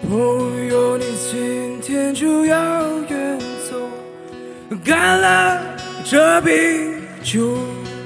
朋友，你今天就要远走，干了这杯酒，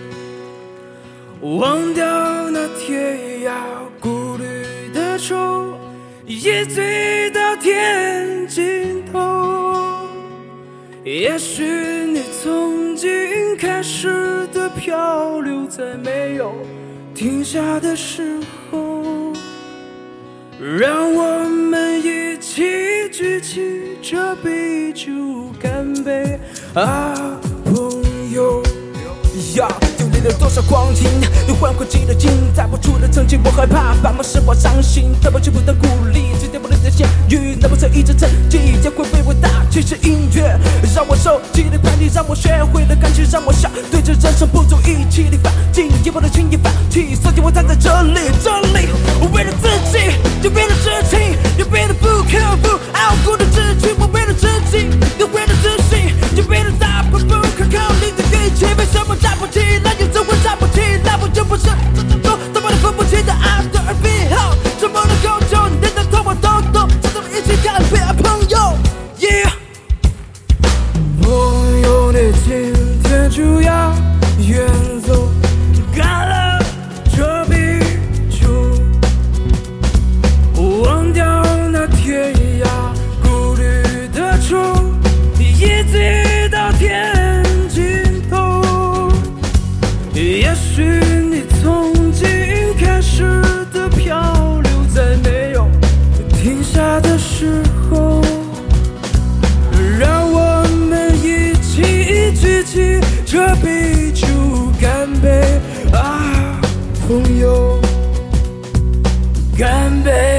忘掉那天涯孤旅的愁，一醉到天尽头。也许你从今开始的漂流，在没有停下的时候，让我们一起举起这杯酒，干杯啊，朋友呀！经历了多少光阴，又换过几的劲，在不出的曾经，我害怕，反而使我伤心，得不起不的鼓励，只点不能的咸鱼，那不是一直沉寂，也会被我打。其实音乐让我受尽了叛逆，让我学会了感情，让我想对着人生不足一起的反击，也不能轻易放弃，所以我站在这里，我为了自己，也为了事情，也为了不可不傲骨的志气，我为了自己，也为了自信，也为了大步不可靠你的运气，为什么站不起来，也怎会站不起来？我又不是这种多么的分不清的爱的耳边号，怎么能够就你的头我都懂，这种一起干杯啊，朋友 ，yeah。朋友，你今天就要远走，干了这杯酒，忘掉那天涯孤旅的愁，一醉到天尽头。也许你从今开始的漂流，在没有停下的时候，让我们一起举起这杯酒，干杯啊，朋友，干杯。